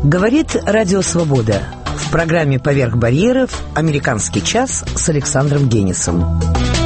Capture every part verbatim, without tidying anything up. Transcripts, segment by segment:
Говорит Радио Свобода. В программе «Поверх барьеров» «Американский час» с Александром Генисом.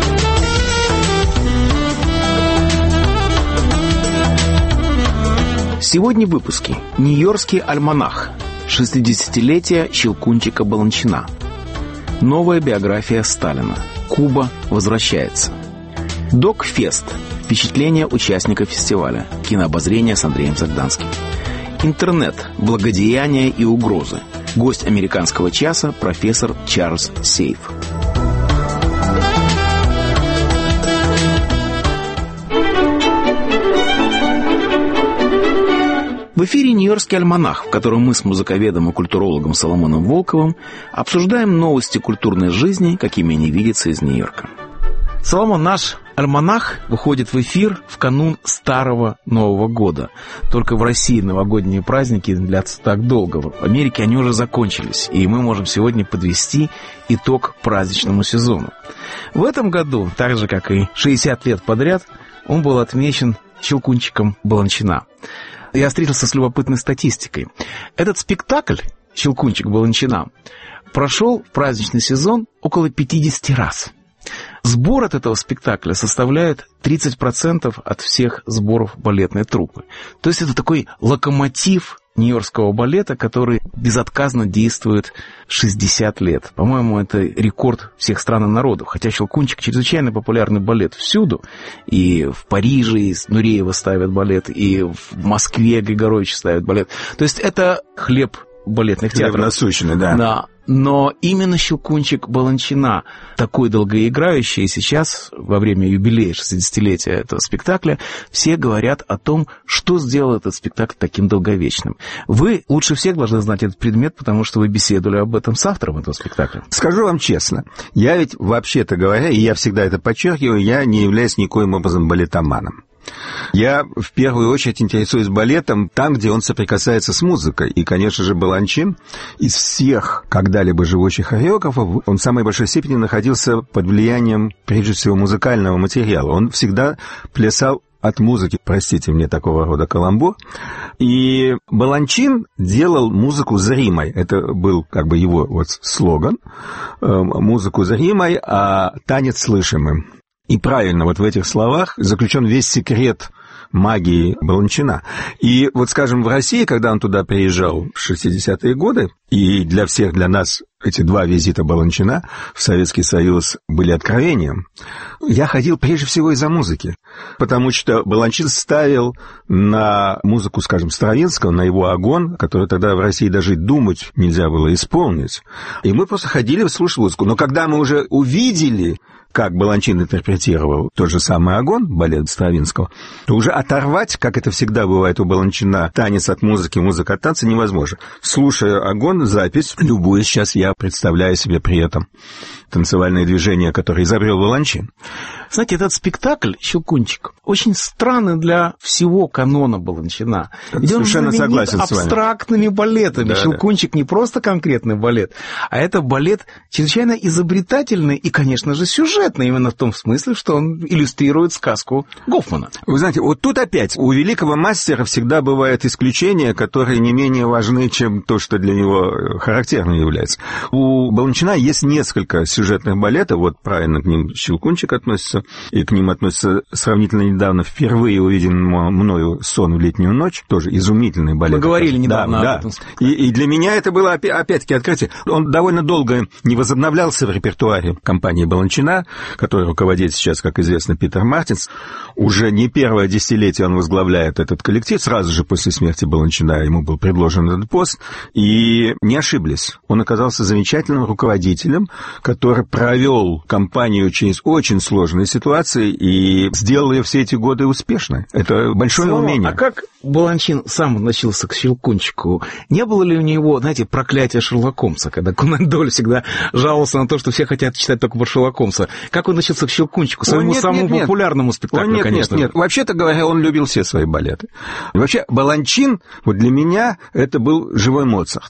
Сегодня в выпуске «Нью-Йоркский альманах», шестидесятилетие Щелкунчика Баланчина, новая биография Сталина, Куба возвращается, Док-фест, впечатления участников фестиваля, кинообозрение с Андреем Загданским, интернет, благодеяния и угрозы, гость «Американского часа» профессор Чарльз Сейф. В эфире «Нью-Йоркский альманах», в котором мы с музыковедом и культурологом Соломоном Волковым обсуждаем новости культурной жизни, какими они видятся из Нью-Йорка. Соломон, наш альманах выходит в эфир в канун Старого Нового года. Только в России новогодние праздники длятся так долго. В Америке они уже закончились, и мы можем сегодня подвести итог праздничному сезону. В этом году, так же как и шестьдесят лет подряд, он был отмечен Щелкунчиком Баланчина. Я встретился с любопытной статистикой. Этот спектакль «Щелкунчик Баланчина» прошел в праздничный сезон около пятьдесят раз. Сбор от этого спектакля составляет тридцать процентов от всех сборов балетной труппы. То есть это такой локомотив нью-йоркского балета, который безотказно действует шестьдесят лет. По-моему, это рекорд всех стран и народов. Хотя «Щелкунчик» чрезвычайно популярный балет всюду. И в Париже из Нуреева ставят балет, и в Москве Григорович ставит балет. То есть это хлеб балетных театров. Хлеб насущный, да. Да. Но именно «Щелкунчик Баланчина», такой долгоиграющий, сейчас, во время юбилея шестидесятилетия этого спектакля, все говорят о том, что сделал этот спектакль таким долговечным. Вы лучше всех должны знать этот предмет, потому что вы беседовали об этом с автором этого спектакля. Скажу вам честно, я ведь, вообще-то говоря, и я всегда это подчеркиваю, я не являюсь никоим образом балетоманом. Я в первую очередь интересуюсь балетом там, где он соприкасается с музыкой. И, конечно же, Баланчин из всех когда-либо живущих хореографов, он в самой большой степени находился под влиянием, прежде всего, музыкального материала. Он всегда плясал от музыки, простите мне такого рода каламбур. И Баланчин делал музыку зримой. Это был как бы его вот слоган. Музыку зримой, а танец слышимым. И правильно, вот в этих словах заключен весь секрет магии Баланчина. И вот, скажем, в России, когда он туда приезжал в шестидесятые годы, и для всех, для нас эти два визита Баланчина в Советский Союз были откровением, я ходил прежде всего из-за музыки, потому что Баланчин ставил на музыку, скажем, Стравинского, на его «Огонь», который тогда в России даже думать нельзя было исполнить. И мы просто ходили слушать музыку. Но когда мы уже увидели, как Баланчин интерпретировал тот же самый «Огонь», балет Стравинского, то уже оторвать, как это всегда бывает у Баланчина, танец от музыки, музыка от танца невозможно. Слушая «Огонь», запись, любую сейчас я представляю себе при этом танцевальные движения, которые изобрел Баланчин. Знаете, этот спектакль «Щелкунчик» очень странный для всего канона Баланчина. Ведь он совершенно согласен с вами. Абстрактными балетами. Да, «Щелкунчик» да. Не просто конкретный балет, а это балет чрезвычайно изобретательный и, конечно же, сюжетный, именно в том смысле, что он иллюстрирует сказку Гофмана. Вы знаете, вот тут опять у великого мастера всегда бывают исключения, которые не менее важны, чем то, что для него характерным является. У Баланчина есть несколько сюжетных балетов, вот правильно к ним «Щелкунчик» относится, и к ним относится сравнительно недавно впервые увиденный мною «Сон в летнюю ночь», тоже изумительный балет. Мы говорили недавно да, об этом. Да. И, и для меня это было опять-таки открытие. Он довольно долго не возобновлялся в репертуаре компании Баланчина, который руководит сейчас, как известно, Питер Мартинс. Уже не первое десятилетие он возглавляет этот коллектив. Сразу же после смерти Баланчина ему был предложен этот пост. И не ошиблись. Он оказался замечательным руководителем, который провел компанию через очень сложные ситуации и сделал ее все эти годы успешной. Это большое Слава, умение. А как Баланчин сам относился к «Щелкунчику»? Не было ли у него, знаете, проклятие Шерлока Холмса, когда Конан Дойль всегда жаловался на то, что все хотят читать только про Шерлока Холмса? Как он относился к «Щелкунчику», своему нет, самому нет, популярному спектаклю, нет, конечно? Нет, нет, вообще-то говоря, он любил все свои балеты. И вообще, Баланчин, вот для меня, это был живой Моцарт.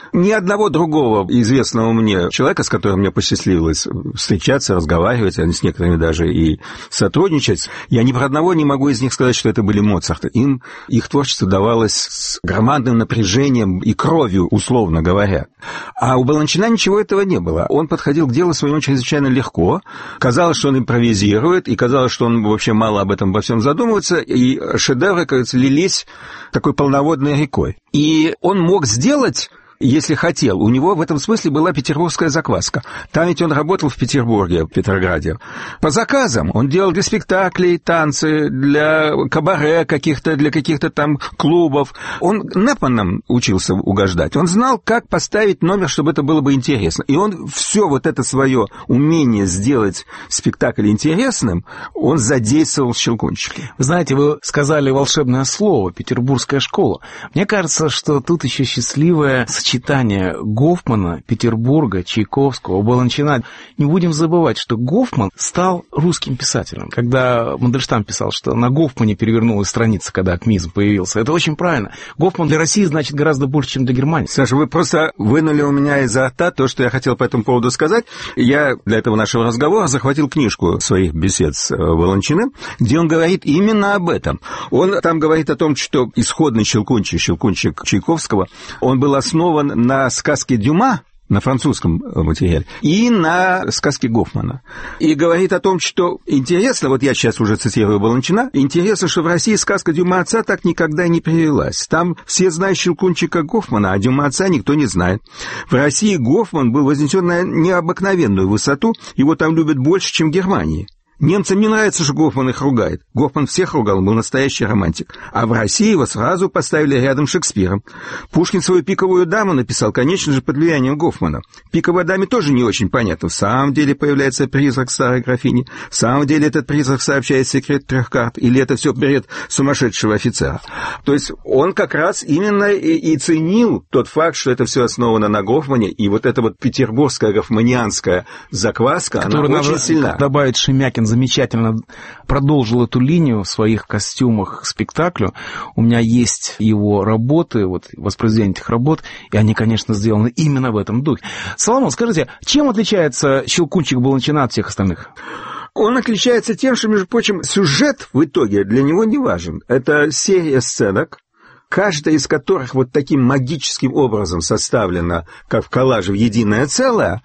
Ни одного другого известного мне человека, с которым мне посчастливилось встречаться, разговаривать, а с некоторыми даже и сотрудничать, я ни про одного не могу из них сказать, что это были Моцарты. Им их творчество давалось с громадным напряжением и кровью, условно говоря. А у Баланчина ничего этого не было. Он подходил к делу своему чрезвычайно легко. Казалось, что он импровизирует, и казалось, что он вообще мало об этом во всем задумывается, и шедевры, кажется, лились такой полноводной рекой. И он мог сделать... Если хотел. У него в этом смысле была петербургская закваска. Там ведь он работал в Петербурге, в Петрограде. По заказам. Он делал для спектаклей танцы, для кабаре каких-то, для каких-то там клубов. Он Непманом учился угождать. Он знал, как поставить номер, чтобы это было бы интересно. И он все вот это свое умение сделать спектакль интересным, он задействовал в «Щелкунчике». Вы знаете, вы сказали волшебное слово «петербургская школа». Мне кажется, что тут еще счастливая сочетание Гофмана, Петербурга, Чайковского, Баланчина. Не будем забывать, что Гофман стал русским писателем. Когда Мандельштам писал, что на Гофмане перевернулась страница, когда акмеизм появился, это очень правильно. Гофман для России значит гораздо больше, чем для Германии. Саша, вы просто вынули у меня изо рта то, что я хотел по этому поводу сказать. Я для этого нашего разговора захватил книжку своих бесед с Баланчиным, где он говорит именно об этом. Он там говорит о том, что исходный «Щелкунчик», «Щелкунчик» Чайковского, он был основан на сказке Дюма, на французском материале, и на сказке Гофмана. И говорит о том, что интересно, вот я сейчас уже цитирую Баланчина, интересно, что в России сказка Дюма отца так никогда не привелась. Там все знают Щелкунчика Гофмана, а Дюма отца никто не знает. В России Гофман был вознесен на необыкновенную высоту, его там любят больше, чем в Германии. Немцам не нравится, что Гофман их ругает. Гофман всех ругал, он был настоящий романтик. А в России его сразу поставили рядом с Шекспиром. Пушкин свою «Пиковую даму» написал, конечно же, под влиянием Гофмана. «Пиковой даме» тоже не очень понятно. В самом деле появляется призрак старой графини. В самом деле этот призрак сообщает секрет трех карт. Или это все бред сумасшедшего офицера. То есть он как раз именно и, и ценил тот факт, что это все основано на Гофмане. И вот эта вот петербургская гофманианская закваска, которую она очень сильна. Добавит Шемякин замечательно продолжил эту линию в своих костюмах к спектаклю. У меня есть его работы, вот воспроизведение этих работ, и они, конечно, сделаны именно в этом духе. Соломон, скажите, чем отличается «Щелкунчик» Баланчина от всех остальных? Он отличается тем, что, между прочим, сюжет в итоге для него не важен. Это серия сценок, каждая из которых вот таким магическим образом составлена, как в коллаже, в единое целое,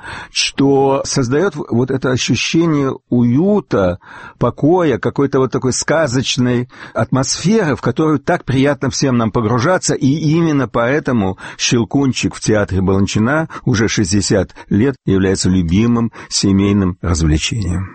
что создает вот это ощущение уюта, покоя, какой-то вот такой сказочной атмосферы, в которую так приятно всем нам погружаться, и именно поэтому «Щелкунчик» в театре Баланчина уже шестьдесят лет является любимым семейным развлечением.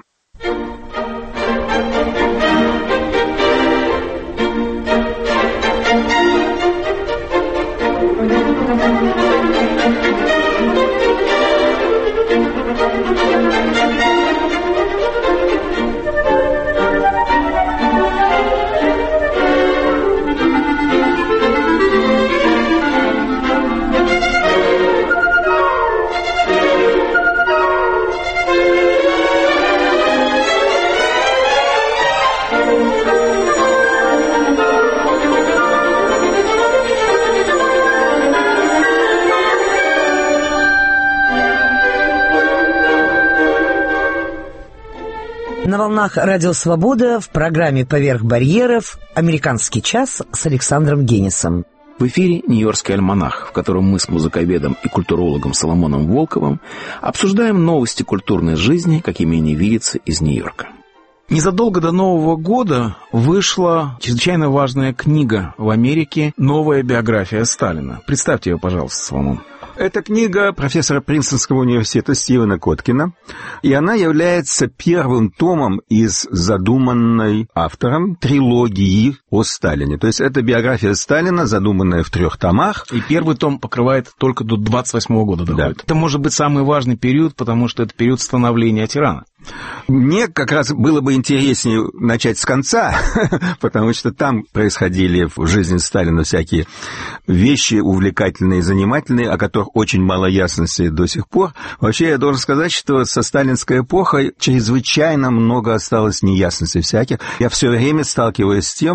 На волнах Радио Свобода в программе «Поверх барьеров» «Американский час» с Александром Генисом. В эфире «Нью-Йоркский альманах», в котором мы с музыковедом и культурологом Соломоном Волковым обсуждаем новости культурной жизни, какими они видятся из Нью-Йорка. Незадолго до Нового года вышла чрезвычайно важная книга в Америке «Новая биография Сталина». Представьте ее, пожалуйста, Соломон. Это книга профессора Принстонского университета Стивена Коткина, и она является первым томом из задуманной автором трилогии о Сталине. То есть это биография Сталина, задуманная в трех томах. И первый том покрывает только до двадцать восьмого года доходит. Да. Это может быть самый важный период, потому что это период становления тирана. Мне как раз было бы интереснее начать с конца, потому что там происходили в жизни Сталина всякие вещи увлекательные и занимательные, о которых очень мало ясности до сих пор. Вообще, я должен сказать, что со сталинской эпохой чрезвычайно много осталось неясностей всяких. Я все время сталкиваюсь с тем,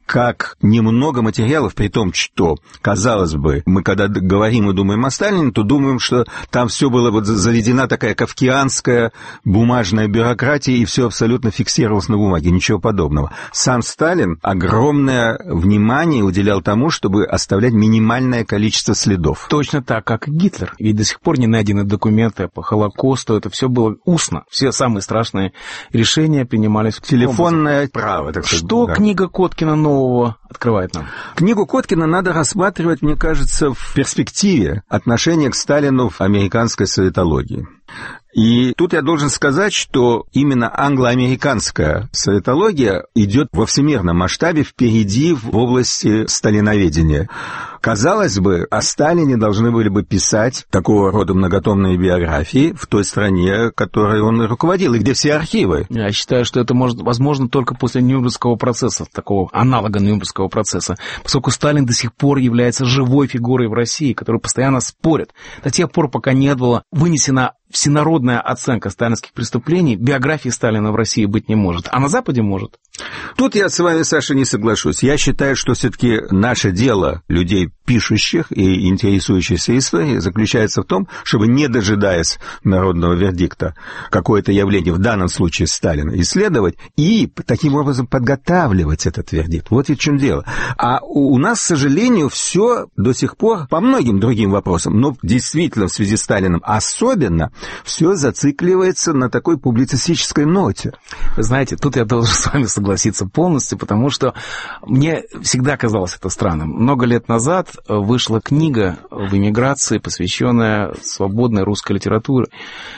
как немного материалов, при том, что, казалось бы, мы когда говорим и думаем о Сталине, то думаем, что там все было вот заведена такая кавкианская бумажная бюрократия, и все абсолютно фиксировалось на бумаге, ничего подобного. Сам Сталин огромное внимание уделял тому, чтобы оставлять минимальное количество следов. Точно так, как и Гитлер. Ведь до сих пор не найдены документы по Холокосту, это все было устно. Все самые страшные решения принимались в телефонное право, так сказать. Что да. книга Коткина нового открывает нам? Книгу Коткина надо рассматривать, мне кажется, в перспективе отношения к Сталину в американской советологии. И тут я должен сказать, что именно англо-американская советология идет во всемирном масштабе впереди в области сталиноведения. Казалось бы, о Сталине должны были бы писать такого рода многотомные биографии в той стране, которой он руководил, и где все архивы. Я считаю, что это может, возможно только после Нюрнбергского процесса, такого аналога Нюрнбергского процесса, поскольку Сталин до сих пор является живой фигурой в России, которую постоянно спорят. До тех пор, пока не была вынесена всенародная оценка сталинских преступлений, биографии Сталина в России быть не может. А на Западе может. Тут я с вами, Саша, не соглашусь. Я считаю, что все-таки наше дело людей, пишущих и интересующихся историей, заключается в том, чтобы, не дожидаясь народного вердикта, какое-то явление, в данном случае Сталина, исследовать и таким образом подготавливать этот вердикт. Вот ведь в чем дело. А у нас, к сожалению, все до сих пор по многим другим вопросам, но действительно в связи с Сталиным особенно, все зацикливается на такой публицистической ноте. Вы знаете, тут я должен с вами согласиться полностью, потому что мне всегда казалось это странным. Много лет назад вышла книга в эмиграции, посвященная свободной русской литературе.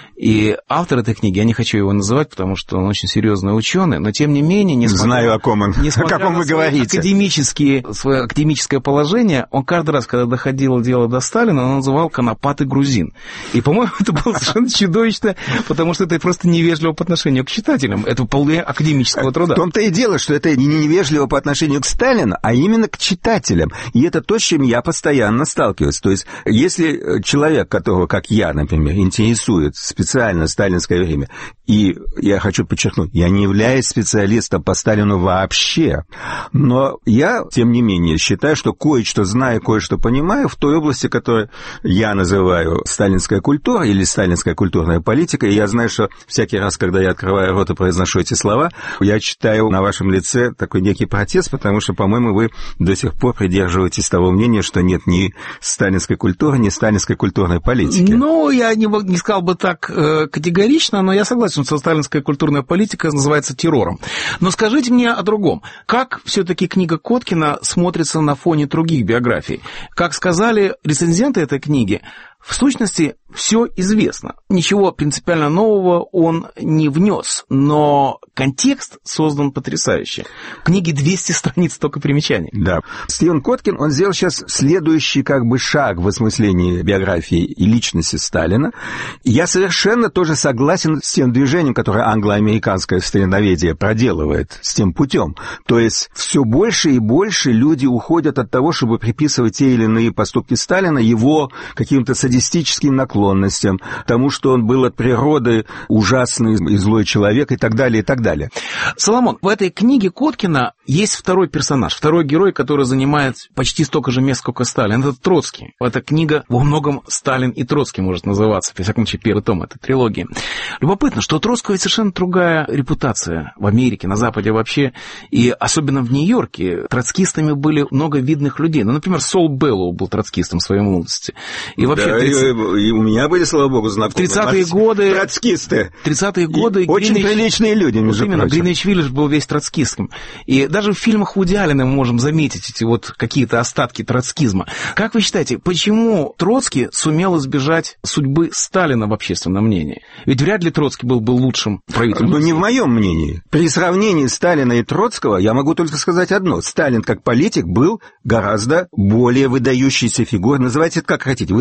И автор этой книги, я не хочу его называть, потому что он очень серьезный ученый, но тем не менее, несмотря, знаю, о ком он, несмотря о каком на вы говорите. Академические, свое академическое положение, он каждый раз, когда доходило дело до Сталина, он называл «конопатый грузин». И, по-моему, это было совершенно чудовищно, потому что это просто невежливо по отношению к читателям. Это вполне академического труда. В том-то и дело, что это не невежливо по отношению к Сталину, а именно к читателям. И это то, с чем я постоянно сталкиваюсь. То есть, если человек, которого, как я, например, интересует специально сталинское время, и я хочу подчеркнуть, я не являюсь специалистом по Сталину вообще, но я, тем не менее, считаю, что кое-что знаю, кое-что понимаю в той области, которую я называю сталинская культура или сталинская культурная политика, и я знаю, что всякий раз, когда я открываю рот и произношу эти слова, я читаю на вашем лице такой некий протест, потому что, по-моему, вы до сих пор придерживаетесь того мнения, что нет ни сталинской культуры, ни сталинской культурной политики. Ну, я не, не сказал бы так категорично, но я согласен, что сталинская культурная политика называется террором. Но скажите мне о другом. Как все-таки книга Коткина смотрится на фоне других биографий? Как сказали рецензенты этой книги, в сущности, все известно. Ничего принципиально нового он не внес, но контекст создан потрясающе. В книге двести страниц только примечаний. Да. Стивен Коткин, он сделал сейчас следующий как бы шаг в осмыслении биографии и личности Сталина. Я совершенно тоже согласен с тем движением, которое англо-американское сталиноведение проделывает, с тем путем. То есть все больше и больше люди уходят от того, чтобы приписывать те или иные поступки Сталина его каким-то садистическим наклонностям, тому, что он был от природы ужасный и злой человек и так далее, и так далее. Соломон, в этой книге Коткина есть второй персонаж, второй герой, который занимает почти столько же мест, сколько Сталин. Это Троцкий. Эта книга во многом «Сталин и Троцкий» может называться, во всяком случае, первый том этой трилогии. Любопытно, что у Троцкого ведь совершенно другая репутация в Америке, на Западе вообще, и особенно в Нью-Йорке. Троцкистами были много видных людей. Ну, например, Сол Беллоу был троцкистом в своей молодости. И вообще, да, тридцать... и, и у меня были, слава богу, знакомые. В тридцатые годы... Троцкисты. тридцатые годы... И очень Гринвич... приличные люди, между вот именно, прочим. Гринвич Виллидж был весь троцкистским. И даже в фильмах Вуди Аллена мы можем заметить эти вот какие-то остатки троцкизма. Как вы считаете, почему Троцкий сумел избежать судьбы Сталина в общественном мнении? Ведь вряд ли Троцкий был бы лучшим правителем. Ну, не в моем мнении. При сравнении Сталина и Троцкого я могу только сказать одно. Сталин как политик был гораздо более выдающейся фигурой. Называйте это как хотите. Выдающийся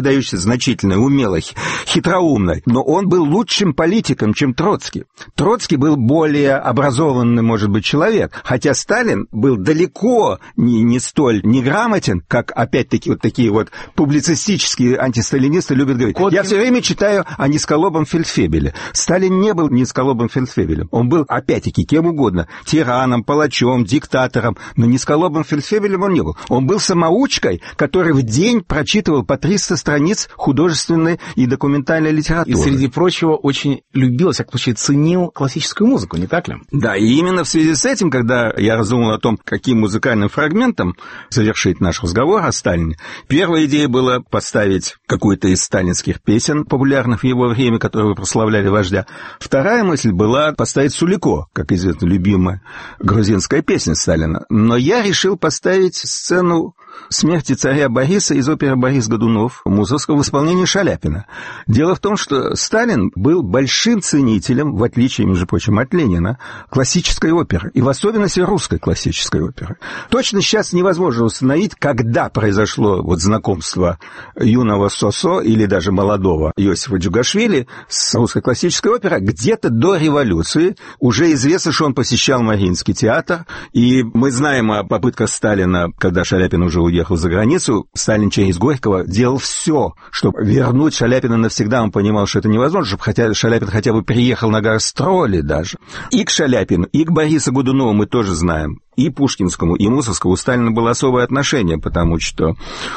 значительной, умелой, хитроумной, но он был лучшим политиком, чем Троцкий. Троцкий был более образованный, может быть, человек, хотя Сталин был далеко не, не столь неграмотен, как, опять-таки, вот такие вот публицистические антисталинисты любят говорить. Коткин. Я все время читаю о низколобом фельдфебеле. Сталин не был низколобым фельдфебелем. Он был, опять-таки, кем угодно. Тираном, палачом, диктатором. Но низколобым фельдфебелем он не был. Он был самоучкой, который в день прочитывал по триста страниц художественной и документальной литературы. И, среди прочего, очень любил, во всяком случае, ценил классическую музыку, не так ли? Да, и именно в связи с этим, когда я раздумал о том, каким музыкальным фрагментом завершить наш разговор о Сталине, первая идея была поставить какую-то из сталинских песен, популярных в его время, которые прославляли вождя. Вторая мысль была поставить Сулико, как известно, любимая грузинская песня Сталина. Но я решил поставить сцену смерти царя Бориса из оперы «Борис Годунов» Мусоргского в исполнении Шаляпина. Дело в том, что Сталин был большим ценителем, в отличие, между прочим, от Ленина, классической оперы, и в особенности русской классической оперы. Точно сейчас невозможно установить, когда произошло вот знакомство юного Сосо или даже молодого Иосифа Джугашвили с русской классической оперой. Где-то до революции уже известно, что он посещал Мариинский театр, и мы знаем о попытках Сталина, когда Шаляпин уже уехал за границу, Сталин через Горького делал все, чтобы вернуть Шаляпина навсегда. Он понимал, что это невозможно, чтобы хотя Шаляпин хотя бы приехал на гастроли даже. И к Шаляпину, и к Борису Годунову мы тоже знаем. И Пушкинскому, и Мусоргскому у Сталина было особое отношение, потому что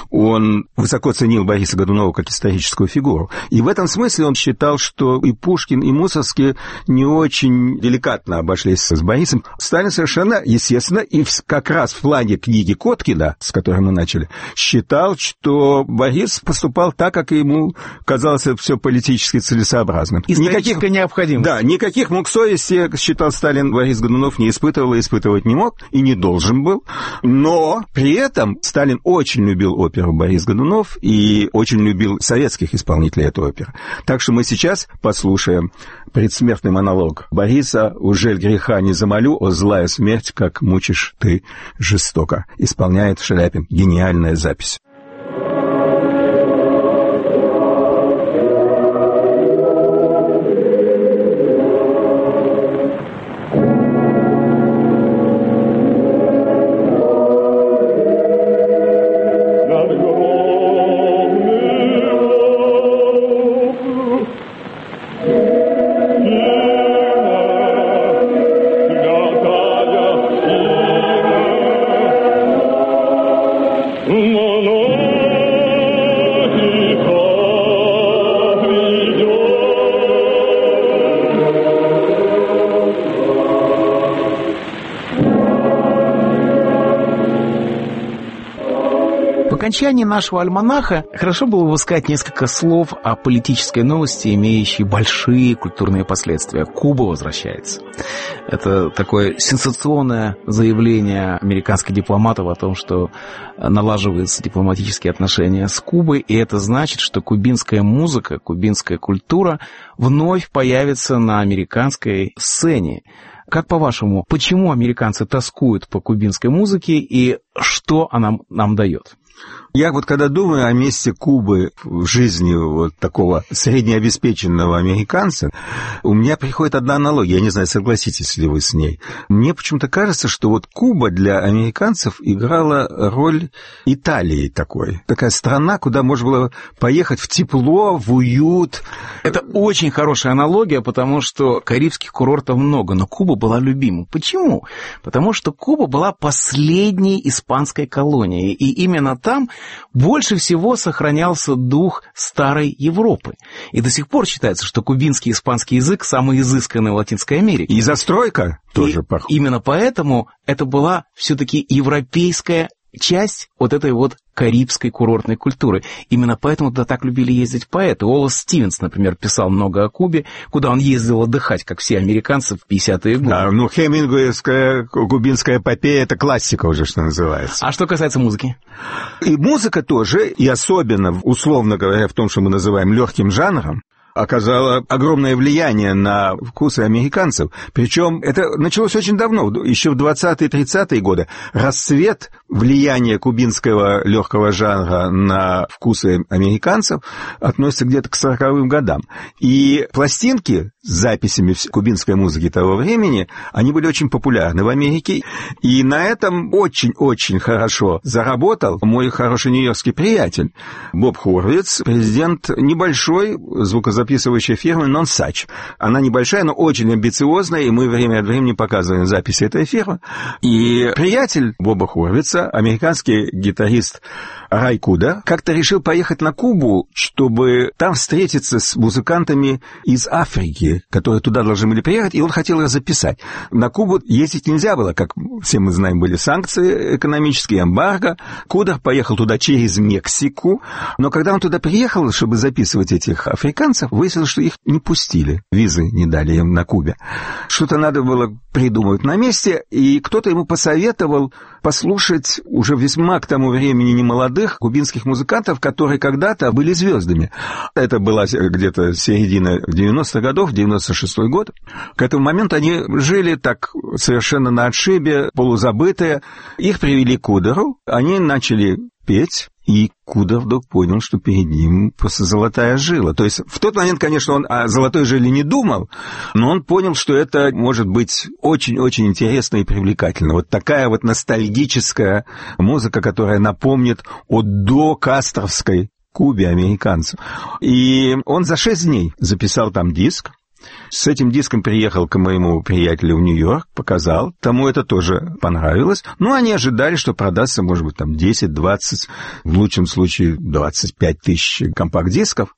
он высоко ценил Бориса Годунова как историческую фигуру. И в этом смысле он считал, что и Пушкин, и Мусоргский не очень деликатно обошлись с Борисом. Сталин совершенно, естественно, и как раз в плане книги Коткина, с которой мы начали, считал, что Борис поступал так, как ему казалось все политически целесообразным. Исторически необходимо. Да, никаких мук совести, считал Сталин, Борис Годунов не испытывал и испытывать не мог. И не должен был, но при этом Сталин очень любил оперу «Борис Годунов» и очень любил советских исполнителей этой оперы. Так что мы сейчас послушаем предсмертный монолог Бориса «Ужель греха не замолю, о злая смерть, как мучишь ты жестоко». Исполняет Шаляпин. Гениальная запись. По окончании нашего альманаха хорошо было бы сказать несколько слов о политической новости, имеющей большие культурные последствия. Куба возвращается. Это такое сенсационное заявление американских дипломатов о том, что налаживаются дипломатические отношения с Кубой, и это значит, что кубинская музыка, кубинская культура вновь появится на американской сцене. Как по-вашему, почему американцы тоскуют по кубинской музыке и что она нам дает? Я вот когда думаю о месте Кубы в жизни вот такого среднеобеспеченного американца, у меня приходит одна аналогия, я не знаю, согласитесь ли вы с ней. Мне почему-то кажется, что вот Куба для американцев играла роль Италии такой. Такая страна, куда можно было поехать в тепло, в уют. Это очень хорошая аналогия, потому что карибских курортов много, но Куба была любима. Почему? Потому что Куба была последней испанской колонией, и именно там больше всего сохранялся дух старой Европы. И до сих пор считается, что кубинский и испанский язык самый изысканный в Латинской Америке. И застройка тоже похожа. Именно поэтому это была все-таки европейская часть вот этой вот карибской курортной культуры. Именно поэтому туда так любили ездить поэты. Уоллес Стивенс, например, писал много о Кубе, куда он ездил отдыхать, как все американцы в пятидесятые годы. Да, ну, хемингуэевская кубинская эпопея — это классика уже, что называется. А что касается музыки? И музыка тоже, и особенно, условно говоря, в том, что мы называем легким жанром, оказала огромное влияние на вкусы американцев. Причем это началось очень давно, еще в двадцатые-тридцатые годы. Расцвет влияние кубинского легкого жанра на вкусы американцев относится где-то к сороковым годам. И пластинки с записями кубинской музыки того времени, они были очень популярны в Америке. И на этом очень-очень хорошо заработал мой хороший нью-йоркский приятель Боб Хорвиц, президент небольшой звукозаписывающей фирмы Nonsuch. Она небольшая, но очень амбициозная, и мы время от времени показываем записи этой фирмы. И приятель Боба Хорвица, американский гитарист Рай Кудер, как-то решил поехать на Кубу, чтобы там встретиться с музыкантами из Африки, которые туда должны были приехать, и он хотел их записать. На Кубу ездить нельзя было, как все мы знаем, были санкции экономические, эмбарго. Кудер поехал туда через Мексику, но когда он туда приехал, чтобы записывать этих африканцев, выяснилось, что их не пустили, визы не дали им на Кубе. Что-то надо было придумать на месте, и кто-то ему посоветовал послушать уже весьма к тому времени немолодых кубинских музыкантов, которые когда-то были звездами. Это была где-то середина девяностых годов, девяносто шестой год. К этому моменту они жили так совершенно на отшибе, полузабытые. Их привели к Кудеру, они начали петь, и Кудер вдруг понял, что перед ним просто золотая жила. То есть в тот момент, конечно, он о золотой жиле не думал, но он понял, что это может быть очень-очень интересно и привлекательно. Вот такая вот ностальгическая музыка, которая напомнит о докастровской Кубе американцев. И он за шесть дней записал там диск. С этим диском приехал к моему приятелю в Нью-Йорк, показал. Тому это тоже понравилось. Ну, они ожидали, что продастся, может быть, там десять-двадцать, в лучшем случае двадцать пять тысяч компакт-дисков.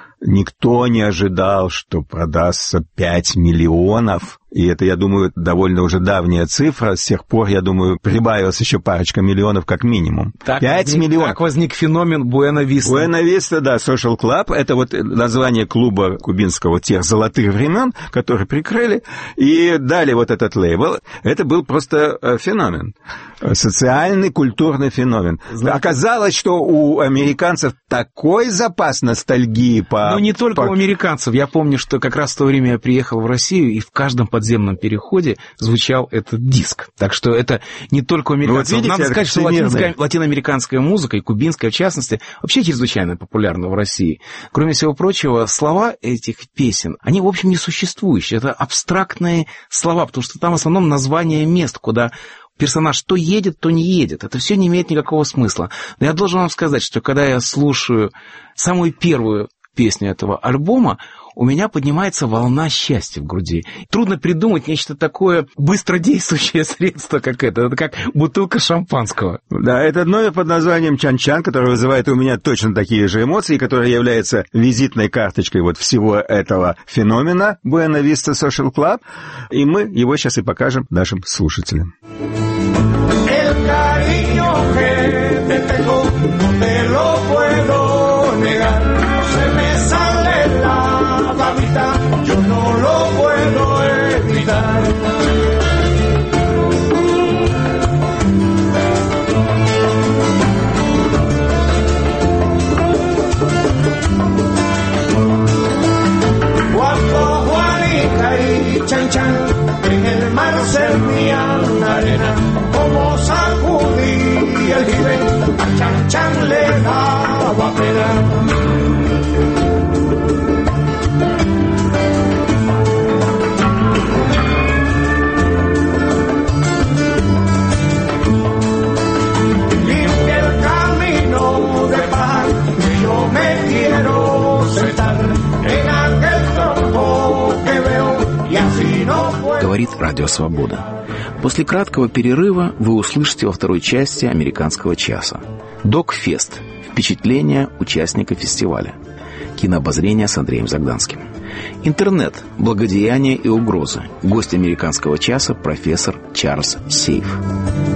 Никто не ожидал, что продастся пять миллионов. И это, я думаю, довольно уже давняя цифра. С тех пор, я думаю, прибавилось еще парочка миллионов как минимум. пять миллионов. Так возник феномен Буэна-Виста. Буэна-Виста, да, Social Club. Это вот название клуба кубинского тех золотых времен, которые прикрыли. И дали вот этот лейбл. Это был просто феномен. Социальный, культурный феномен. Знаете, оказалось, что у американцев такой запас ностальгии по... Ну, не только по... у американцев. Я помню, что как раз в то время я приехал в Россию, и в каждом подземном переходе звучал этот диск. Так что это не только у американцев. Ну, вот видите, надо сказать, что латинская, латиноамериканская музыка, и кубинская в частности, вообще чрезвычайно популярна в России. Кроме всего прочего, слова этих песен, они, в общем, не существующие. Это абстрактные слова, потому что там в основном название мест, куда персонаж то едет, то не едет. Это все не имеет никакого смысла. Но я должен вам сказать, что когда я слушаю самую первую песню этого альбома, у меня поднимается волна счастья в груди. Трудно придумать нечто такое быстродействующее средство, как это. Это как бутылка шампанского. Да, это номер под названием «Чан-Чан», который вызывает у меня точно такие же эмоции, который является визитной карточкой вот всего этого феномена Buena Vista Social Club. И мы его сейчас и покажем нашим слушателям. Yo no lo puedo evitar. Cuando Juanita y Chan Chan en el mar servían arena, como sacudía el jibe, a Chan Chan le daba pena. Говорит Радио Свобода. После краткого перерыва вы услышите во второй части «Американского часа». Док-фест. Впечатления участника фестиваля. Кинообозрение с Андреем Загданским. Интернет. Благодеяние и угрозы. Гость «Американского часа» профессор Чарльз Сейф.